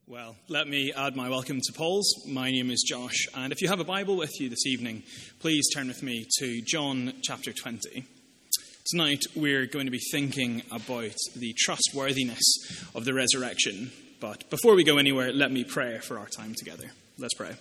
Well, let me add my welcome to Paul's. My name is Josh, and if you have a Bible with you this evening, please turn with me to John chapter 20. Tonight, we're going to be thinking about the trustworthiness of the resurrection. But before we go anywhere, let me pray for our time together. Let's pray.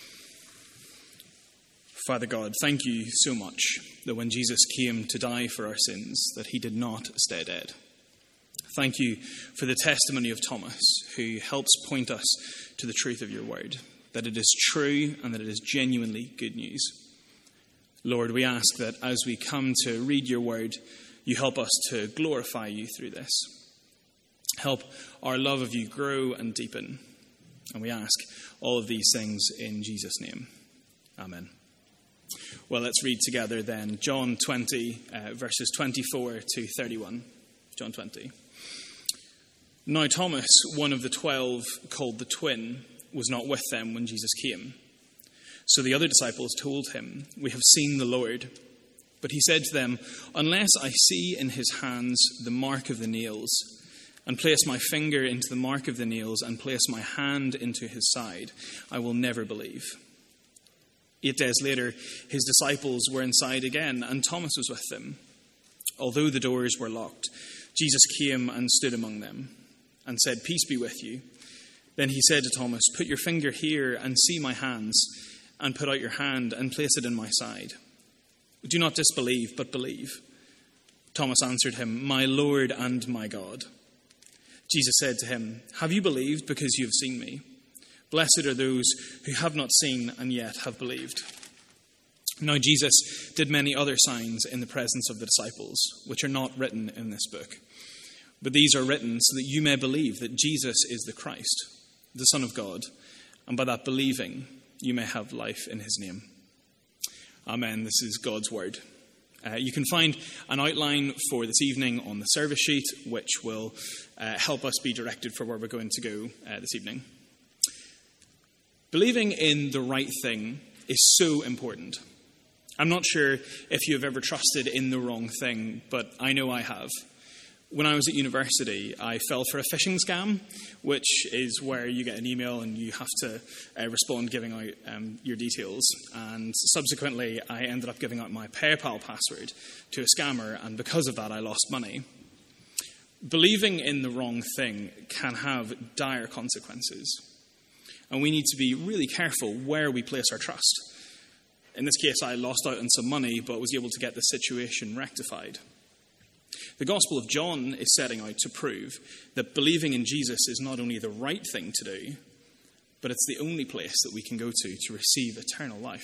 Father God, thank you so much that when Jesus came to die for our sins, that he did not stay dead. Thank you for the testimony of Thomas, who helps point us to the truth of your word, that it is true and that it is genuinely good news. Lord, we ask that as we come to read your word, you help us to glorify you through this. Help our love of you grow and deepen. And we ask all of these things in Jesus' name. Amen. Well, let's read together then John 20, verses 24 to 31. John 20. Now Thomas, one of the 12, called the twin, was not with them when Jesus came. So the other disciples told him, "We have seen the Lord." But he said to them, "Unless I see in his hands the mark of the nails, and place my finger into the mark of the nails, and place my hand into his side, I will never believe." 8 days later, his disciples were inside again, and Thomas was with them. Although the doors were locked, Jesus came and stood among them and said, "Peace be with you." Then he said to Thomas, "Put your finger here and see my hands, and put out your hand and place it in my side. Do not disbelieve, but believe." Thomas answered him, "My Lord and my God." Jesus said to him, "Have you believed because you have seen me? Blessed are those who have not seen and yet have believed." Now Jesus did many other signs in the presence of the disciples, which are not written in this book. But these are written so that you may believe that Jesus is the Christ, the Son of God, and by that believing you may have life in his name. Amen. This is God's word. You can find an outline for this evening on the service sheet, which will help us be directed for where we're going to go this evening. Believing in the right thing is so important. I'm not sure if you have ever trusted in the wrong thing, but I know I have. When I was at university, I fell for a phishing scam, which is where you get an email and you have to respond giving out your details. And subsequently, I ended up giving out my PayPal password to a scammer, and because of that, I lost money. Believing in the wrong thing can have dire consequences, and we need to be really careful where we place our trust. In this case, I lost out on some money, but was able to get the situation rectified. The Gospel of John is setting out to prove that believing in Jesus is not only the right thing to do, but it's the only place that we can go to receive eternal life.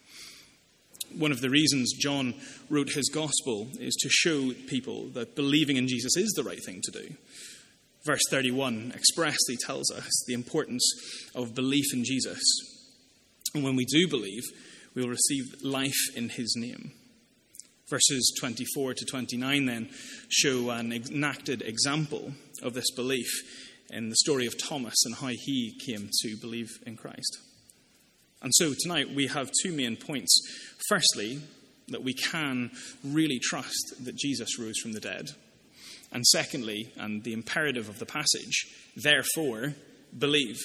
One of the reasons John wrote his Gospel is to show people that believing in Jesus is the right thing to do. Verse 31 expressly tells us the importance of belief in Jesus. And when we do believe, we will receive life in his name. Verses 24 to 29 then show an enacted example of this belief in the story of Thomas and how he came to believe in Christ. And so tonight we have two main points. Firstly, that we can really trust that Jesus rose from the dead. And secondly, and the imperative of the passage, therefore, believe.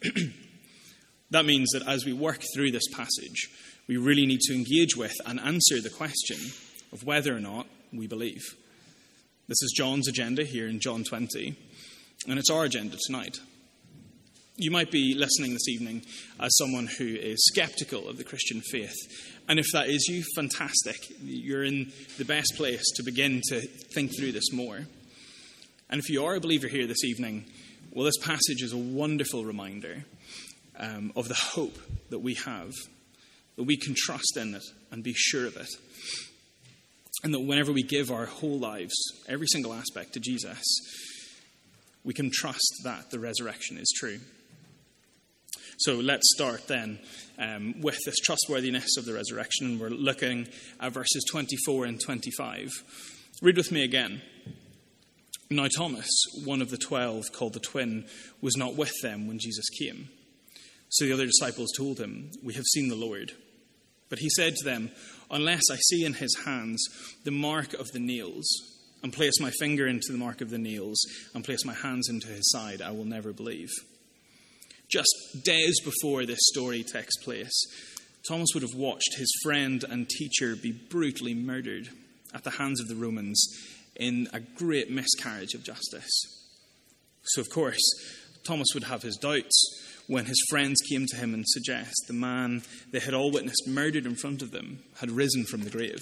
That means that as we work through this passage, we really need to engage with and answer the question of whether or not we believe. This is John's agenda here in John 20, and it's our agenda tonight. You might be listening this evening as someone who is skeptical of the Christian faith, and if that is you, fantastic. You're in the best place to begin to think through this more. And if you are a believer here this evening, well, this passage is a wonderful reminder of the hope that we have, that we can trust in it and be sure of it. And that whenever we give our whole lives, every single aspect to Jesus, we can trust that the resurrection is true. So let's start then with this trustworthiness of the resurrection. We're looking at verses 24 and 25. Read with me again. Now Thomas, one of the 12, called the twin, was not with them when Jesus came. So the other disciples told him, "We have seen the Lord." But he said to them, "Unless I see in his hands the mark of the nails, and place my finger into the mark of the nails, and place my hands into his side, I will never believe." Just days before this story takes place, Thomas would have watched his friend and teacher be brutally murdered at the hands of the Romans in a great miscarriage of justice. So, of course, Thomas would have his doubts when his friends came to him and suggest the man they had all witnessed murdered in front of them had risen from the grave.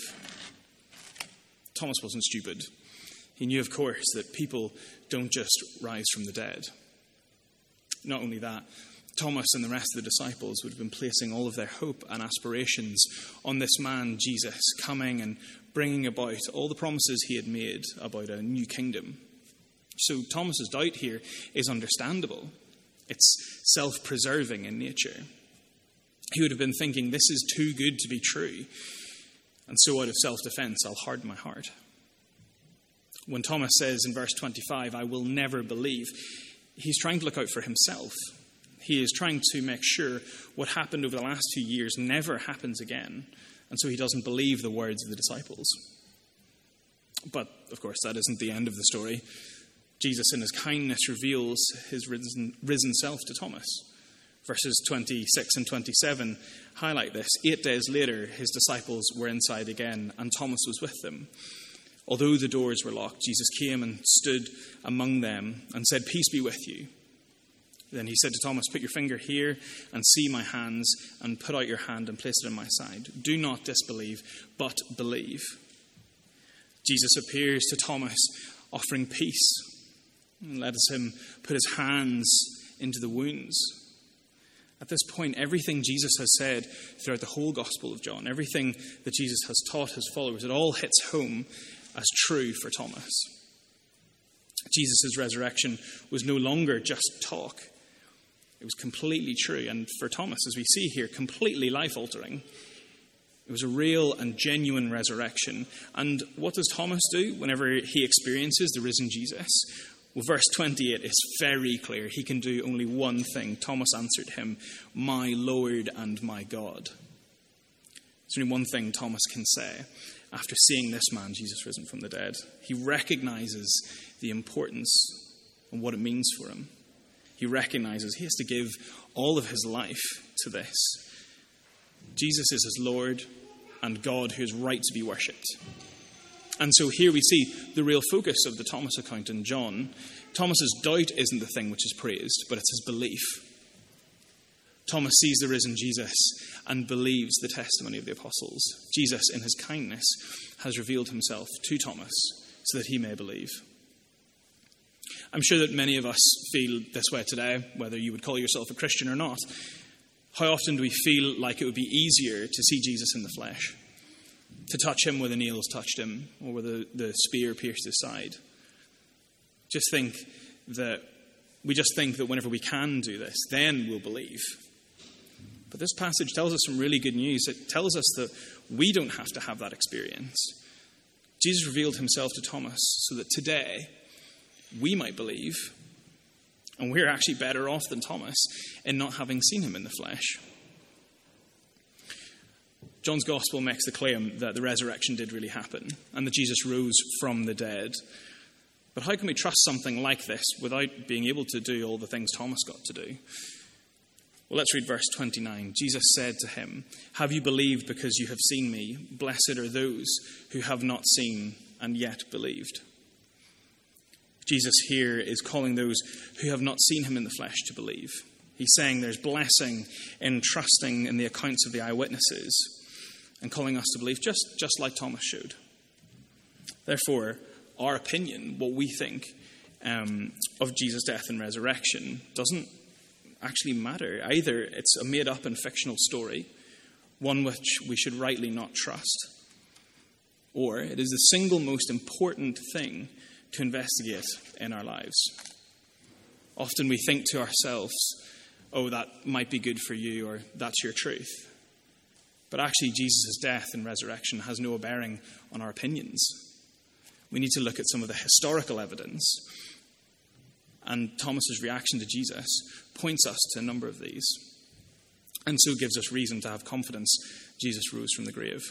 Thomas wasn't stupid. He knew, of course, that people don't just rise from the dead. Not only that, Thomas and the rest of the disciples would have been placing all of their hope and aspirations on this man, Jesus, coming and bringing about all the promises he had made about a new kingdom. So Thomas's doubt here is understandable. It's self-preserving in nature. He would have been thinking, this is too good to be true, and so out of self-defense, I'll harden my heart. When Thomas says in verse 25, I will never believe, he's trying to look out for himself. He is trying to make sure what happened over the last 2 years never happens again, and so he doesn't believe the words of the disciples. But, of course, that isn't the end of the story. Jesus, in his kindness, reveals his risen self to Thomas. Verses 26 and 27 highlight this. 8 days later, his disciples were inside again, and Thomas was with them. Although the doors were locked, Jesus came and stood among them and said, peace be with you. Then he said to Thomas, put your finger here and see my hands, and put out your hand and place it in my side. Do not disbelieve, but believe. Jesus appears to Thomas, offering peace. And lets him put his hands into the wounds. At this point, everything Jesus has said throughout the whole Gospel of John, everything that Jesus has taught his followers, it all hits home as true for Thomas. Jesus' resurrection was no longer just talk. It was completely true, and for Thomas, as we see here, completely life-altering. It was a real and genuine resurrection. And what does Thomas do whenever he experiences the risen Jesus? Well, verse 28 is very clear. He can do only one thing. Thomas answered him, my Lord and my God. There's only one thing Thomas can say after seeing this man, Jesus risen from the dead. He recognizes the importance and what it means for him. He recognizes he has to give all of his life to this. Jesus is his Lord and God who is right to be worshipped. And so here we see the real focus of the Thomas account in John. Thomas's doubt isn't the thing which is praised, but it's his belief. Thomas sees the risen Jesus and believes the testimony of the apostles. Jesus, in his kindness, has revealed himself to Thomas so that he may believe. I'm sure that many of us feel this way today, whether you would call yourself a Christian or not. How often do we feel like it would be easier to see Jesus in the flesh? To touch him where the nails touched him, or where the spear pierced his side. We just think that whenever we can do this, then we'll believe. But this passage tells us some really good news. It tells us that we don't have to have that experience. Jesus revealed himself to Thomas so that today we might believe, and we're actually better off than Thomas in not having seen him in the flesh. John's Gospel makes the claim that the resurrection did really happen and that Jesus rose from the dead. But how can we trust something like this without being able to do all the things Thomas got to do? Well, let's read verse 29. Jesus said to him, have you believed because you have seen me? Blessed are those who have not seen and yet believed. Jesus here is calling those who have not seen him in the flesh to believe. He's saying there's blessing in trusting in the accounts of the eyewitnesses and calling us to believe just like Thomas showed. Therefore, our opinion, what we think of Jesus' death and resurrection, doesn't actually matter. Either it's a made-up and fictional story, one which we should rightly not trust, or it is the single most important thing to investigate in our lives. Often we think to ourselves, oh, that might be good for you, or that's your truth. But actually, Jesus' death and resurrection has no bearing on our opinions. We need to look at some of the historical evidence. And Thomas's reaction to Jesus points us to a number of these, and so gives us reason to have confidence Jesus rose from the grave.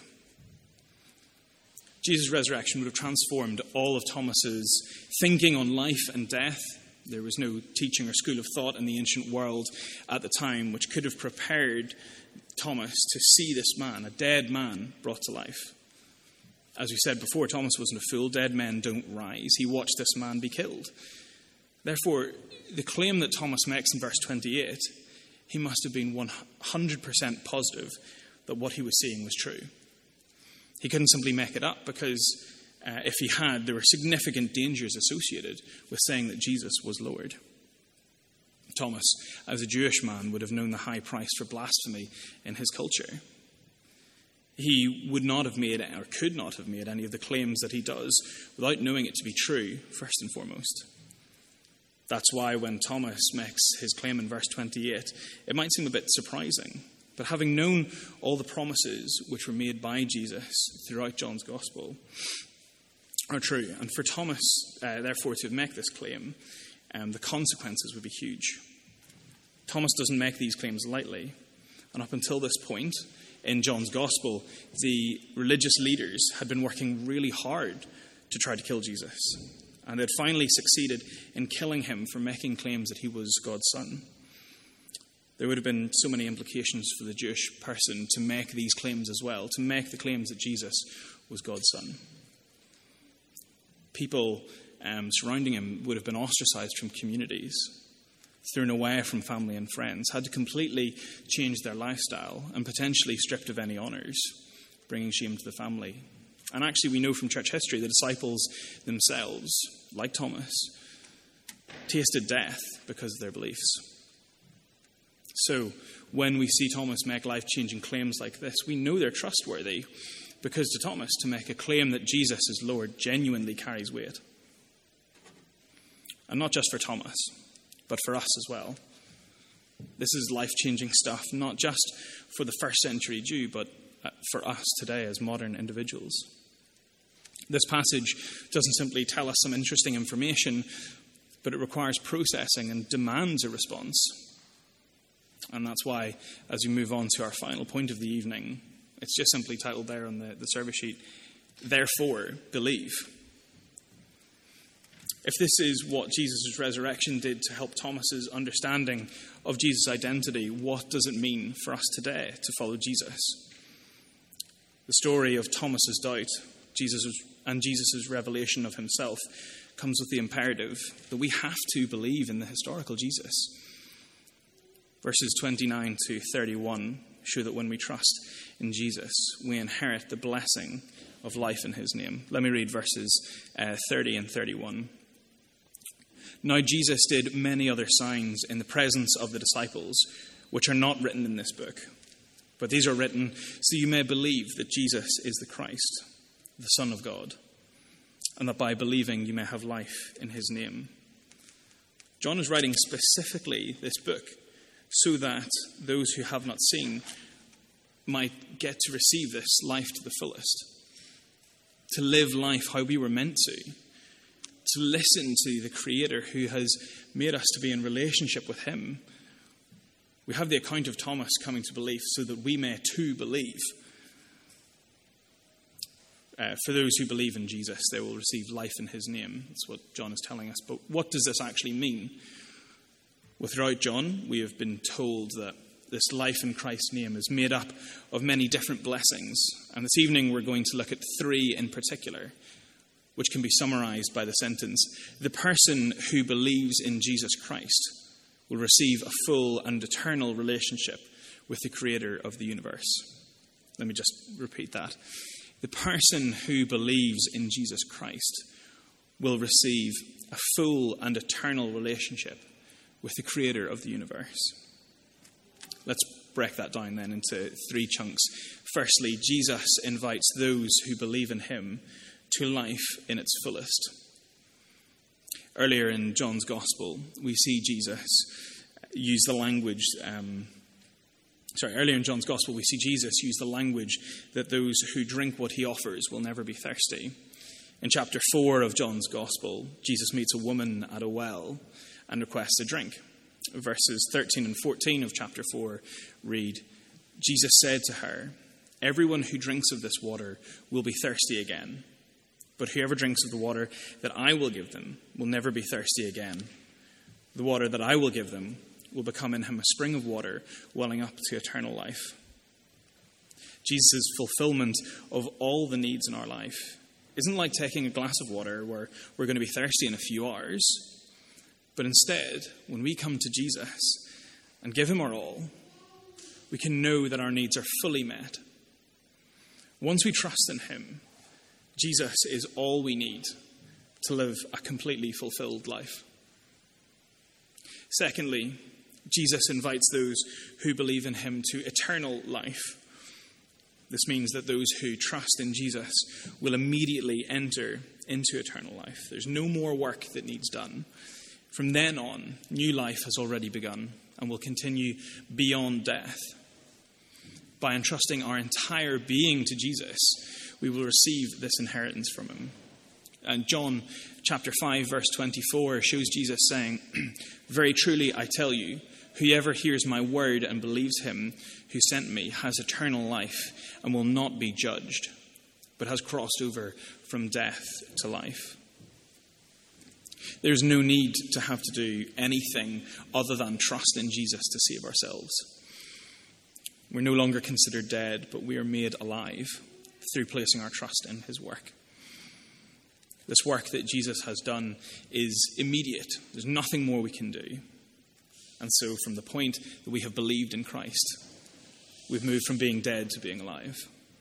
Jesus' resurrection would have transformed all of Thomas's thinking on life and death. There was no teaching or school of thought in the ancient world at the time which could have prepared Thomas to see this man, a dead man, brought to life. As we said before, Thomas wasn't a fool. Dead men don't rise. He watched this man be killed. Therefore, the claim that Thomas makes in verse 28, he must have been 100% positive that what he was seeing was true. He couldn't simply make it up, because if he had, there were significant dangers associated with saying that Jesus was Lord. Thomas, as a Jewish man, would have known the high price for blasphemy in his culture. He would not have made, or could not have made, any of the claims that he does without knowing it to be true, first and foremost. That's why when Thomas makes his claim in verse 28, it might seem a bit surprising. But having known all the promises which were made by Jesus throughout John's Gospel are true, and for Thomas, therefore, to make this claim, the consequences would be huge. Thomas doesn't make these claims lightly, and up until this point in John's Gospel, the religious leaders had been working really hard to try to kill Jesus, and they'd finally succeeded in killing him for making claims that he was God's son. There would have been so many implications for the Jewish person to make these claims as well, to make the claims that Jesus was God's son. People surrounding him would have been ostracized from communities, thrown away from family and friends, had to completely change their lifestyle, and potentially stripped of any honours, bringing shame to the family. And actually, we know from church history, the disciples themselves, like Thomas, tasted death because of their beliefs. So, when we see Thomas make life-changing claims like this, we know they're trustworthy, because to Thomas, to make a claim that Jesus is Lord genuinely carries weight. And not just for Thomas, but for us as well. This is life-changing stuff, not just for the first century Jew, but for us today as modern individuals. This passage doesn't simply tell us some interesting information, but it requires processing and demands a response. And that's why, as we move on to our final point of the evening, it's just simply titled there on the service sheet, "Therefore, believe." If this is what Jesus' resurrection did to help Thomas's understanding of Jesus' identity, what does it mean for us today to follow Jesus? The story of Thomas's doubt, Jesus' revelation of himself, comes with the imperative that we have to believe in the historical Jesus. Verses 29 to 31 show that when we trust in Jesus, we inherit the blessing of life in his name. Let me read verses 30 and 31. Now Jesus did many other signs in the presence of the disciples, which are not written in this book. But these are written so you may believe that Jesus is the Christ, the Son of God, and that by believing you may have life in his name. John is writing specifically this book so that those who have not seen might get to receive this life to the fullest, to live life how we were meant to listen to the Creator who has made us to be in relationship with him. We have the account of Thomas coming to belief so that we may too believe. For those who believe in Jesus, they will receive life in his name. That's what John is telling us. But what does this actually mean? Well, throughout John, we have been told that this life in Christ's name is made up of many different blessings. And this evening we're going to look at 3 in particular, which can be summarized by the sentence, the person who believes in Jesus Christ will receive a full and eternal relationship with the Creator of the universe. Let me just repeat that. The person who believes in Jesus Christ will receive a full and eternal relationship with the Creator of the universe. Let's break that down then into 3 chunks. Firstly, Jesus invites those who believe in him to life in its fullest. Earlier in John's Gospel, we see Jesus use the language... Earlier in John's Gospel, we see Jesus use the language that those who drink what he offers will never be thirsty. In chapter 4 of John's Gospel, Jesus meets a woman at a well and requests a drink. Verses 13 and 14 of chapter 4 read, Jesus said to her, everyone who drinks of this water will be thirsty again. But whoever drinks of the water that I will give them will never be thirsty again. The water that I will give them will become in him a spring of water welling up to eternal life. Jesus' fulfillment of all the needs in our life isn't like taking a glass of water where we're going to be thirsty in a few hours. But instead, when we come to Jesus and give him our all, we can know that our needs are fully met. Once we trust in him, Jesus is all we need to live a completely fulfilled life. Secondly, Jesus invites those who believe in him to eternal life. This means that those who trust in Jesus will immediately enter into eternal life. There's no more work that needs done. From then on, new life has already begun and will continue beyond death. By entrusting our entire being to Jesus, we will receive this inheritance from him. And John chapter 5, verse 24 shows Jesus saying, "Very truly I tell you, whoever hears my word and believes him who sent me has eternal life and will not be judged, but has crossed over from death to life." There's no need to have to do anything other than trust in Jesus to save ourselves. We're no longer considered dead, but we are made alive through placing our trust in his work. This work that Jesus has done is immediate. There's nothing more we can do. And so from the point that we have believed in Christ, we've moved from being dead to being alive.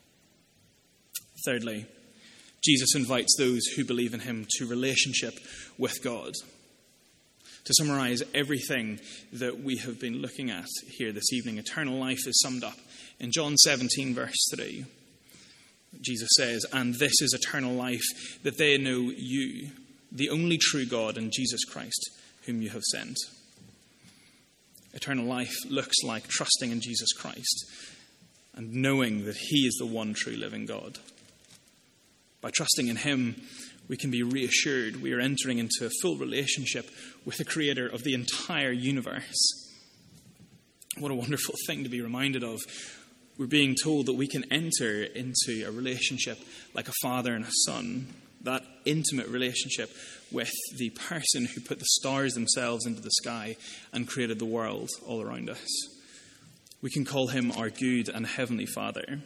Thirdly, Jesus invites those who believe in him to relationship with God. To summarize everything that we have been looking at here this evening, eternal life is summed up in John 17, verse 3. Jesus says, "And this is eternal life, that they know you, the only true God, and Jesus Christ, whom you have sent." Eternal life looks like trusting in Jesus Christ and knowing that he is the one true living God. By trusting in him, we can be reassured we are entering into a full relationship with the creator of the entire universe. What a wonderful thing to be reminded of. We're being told that we can enter into a relationship like a father and a son, that intimate relationship with the person who put the stars themselves into the sky and created the world all around us. We can call him our good and heavenly Father.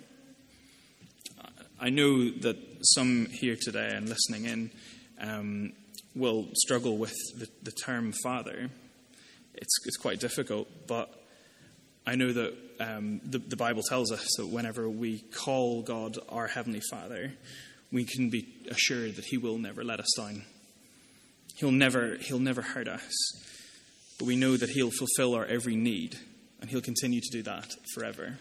I know that some here today and listening in will struggle with the term father. It's quite difficult, but I know that the Bible tells us that whenever we call God our Heavenly Father, we can be assured that he will never let us down. He'll never hurt us. But we know that he'll fulfill our every need, and he'll continue to do that forever.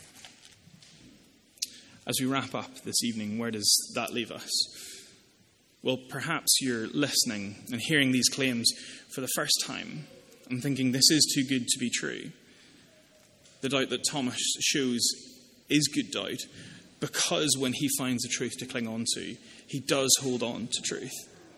As we wrap up this evening, where does that leave us? Well, perhaps you're listening and hearing these claims for the first time and thinking this is too good to be true. The doubt that Thomas shows is good doubt, because when he finds the truth to cling on to, he does hold on to truth.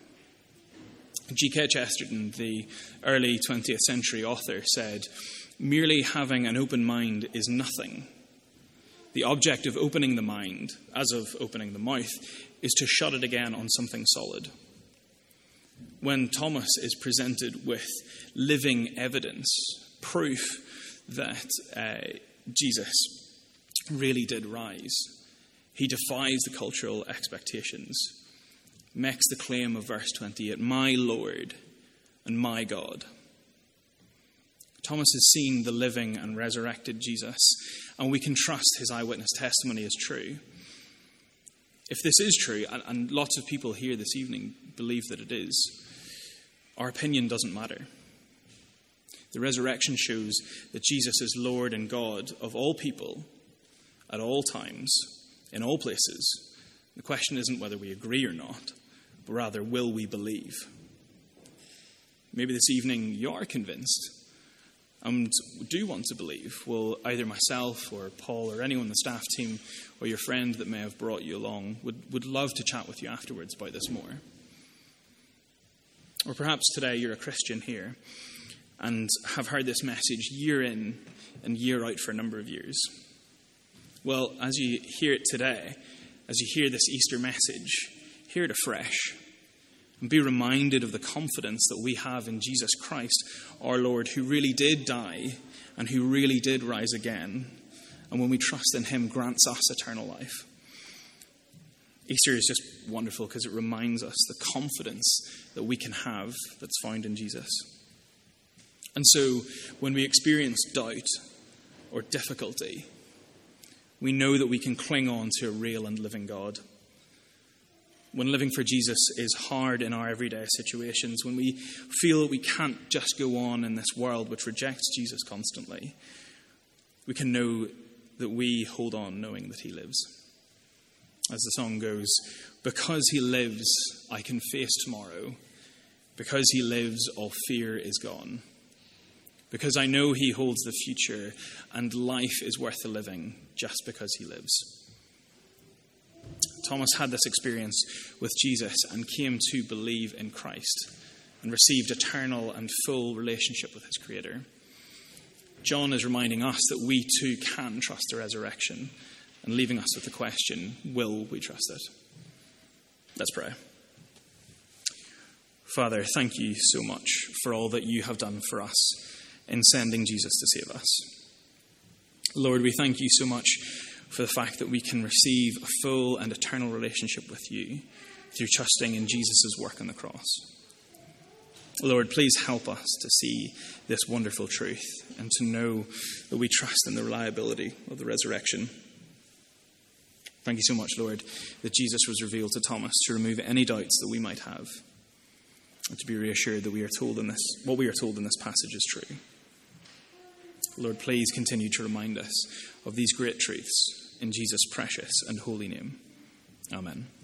G.K. Chesterton, the early 20th century author, said, "Merely having an open mind is nothing. The object of opening the mind, as of opening the mouth, is to shut it again on something solid." When Thomas is presented with living evidence, proof that Jesus really did rise, he defies the cultural expectations, makes the claim of verse 28, "My Lord and my God." Thomas has seen the living and resurrected Jesus, and we can trust his eyewitness testimony is true. If this is true, and lots of people here this evening believe that it is, our opinion doesn't matter. The resurrection shows that Jesus is Lord and God of all people, at all times, in all places. The question isn't whether we agree or not, but rather, will we believe? Maybe this evening you are convinced and do want to believe. Well, either myself or Paul or anyone on the staff team or your friend that may have brought you along would love to chat with you afterwards about this more. Or perhaps today you're a Christian here and have heard this message year in and year out for a number of years. Well, as you hear it today, as you hear this Easter message, hear it afresh And be reminded of the confidence that we have in Jesus Christ, our Lord, who really did die and who really did rise again. And when we trust in him, grants us eternal life. Easter is just wonderful because it reminds us the confidence that we can have that's found in Jesus. And so when we experience doubt or difficulty, we know that we can cling on to a real and living God. When living for Jesus is hard in our everyday situations, when we feel that we can't just go on in this world which rejects Jesus constantly, we can know that we hold on knowing that he lives. As the song goes, because he lives, I can face tomorrow. Because he lives, all fear is gone. Because I know he holds the future, and life is worth the living just because he lives. Thomas had this experience with Jesus and came to believe in Christ and received eternal and full relationship with his Creator. John is reminding us that we too can trust the resurrection and leaving us with the question, will we trust it? Let's pray. Father, thank you so much for all that you have done for us in sending Jesus to save us. Lord, we thank you so much for the fact that we can receive a full and eternal relationship with you through trusting in Jesus' work on the cross. Lord, please help us to see this wonderful truth and to know that we trust in the reliability of the resurrection. Thank you so much, Lord, that Jesus was revealed to Thomas to remove any doubts that we might have and to be reassured that what we are told in this passage is true. Lord, please continue to remind us of these great truths in Jesus' precious and holy name. Amen.